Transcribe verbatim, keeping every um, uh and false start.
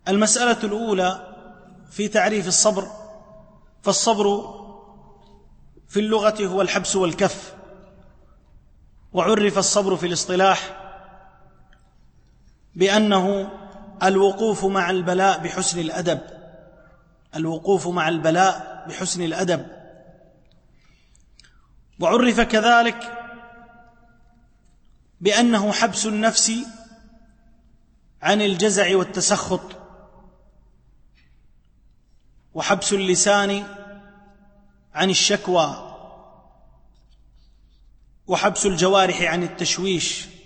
المسألة الأولى في تعريف الصبر، فالصبر في اللغة هو الحبس والكف، وعرف الصبر في الاصطلاح بأنه الوقوف مع البلاء بحسن الأدب، الوقوف مع البلاء بحسن الأدب. وعرف كذلك بأنه حبس النفس عن الجزع والتسخط، وحبس اللسان عن الشكوى، وحبس الجوارح عن التشويش،